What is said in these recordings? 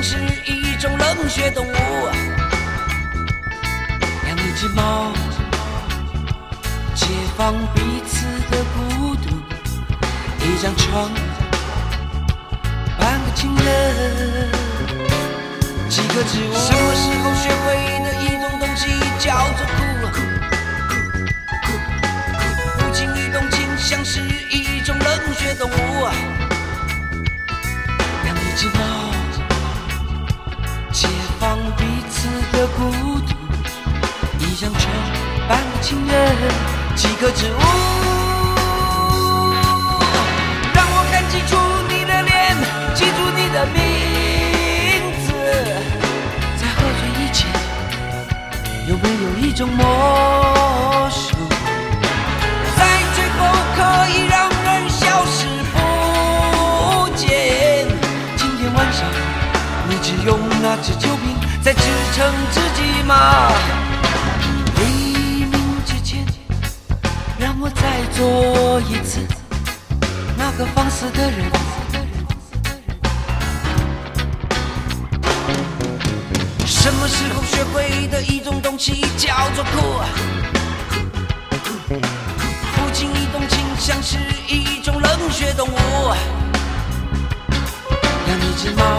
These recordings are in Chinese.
是一种冷血动物。养一只猫，解放彼此的孤独。一张床，半个情人，几个植物。什么时候学会的一种东西叫做哭？不经意动情像是一种冷血动物。养一只猫，解放彼此的孤独。一张床，半个情人，几个植物。让我看清楚你的脸，记住你的名字。在喝醉以前，有没有一种魔术，在最后可以让人消失不见？今天晚上，你只用那支酒瓶在支撑自己吗？黎明之前，让我再做一次那个放肆的人。什么时候学会的一种东西叫做哭？不经意动情像是一种冷血动物。养一只猫，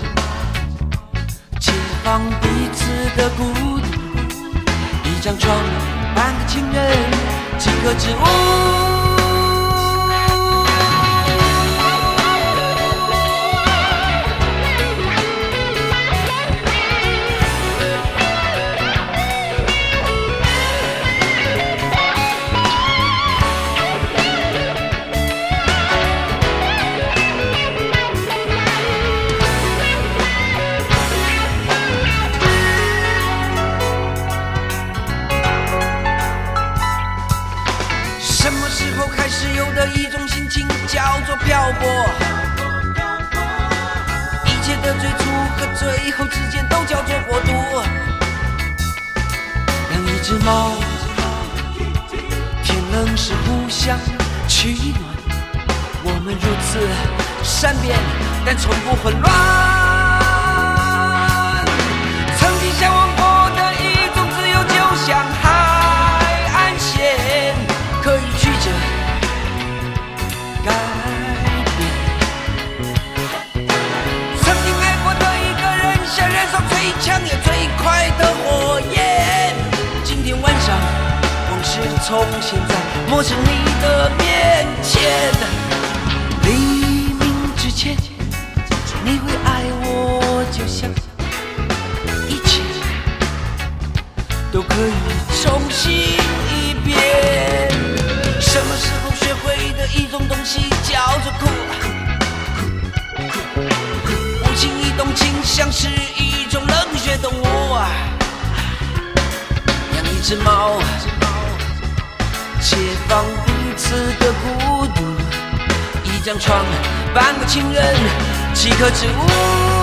解放彼此的孤独。一张床，半个情人，几个植物。什么时候开始有的一种心情叫做漂泊？一切的最初和最后之间都叫做过渡。养一只猫，天冷时互相取暖。我们如此善变，但从不混乱。曾经向往过的一种自由，就像海岸线。可以曲折改变。曾经爱过的一个人，想燃烧最强也最快的火焰。今天晚上，往事重现在陌生你的面前。黎明之前，你会爱我，就像一切都可以重新一遍。什么时候学会的一种东西叫做哭？不经意动情像是一种冷血动物。养一只猫，解放彼此的孤独。一张床，半个情人，几棵植物。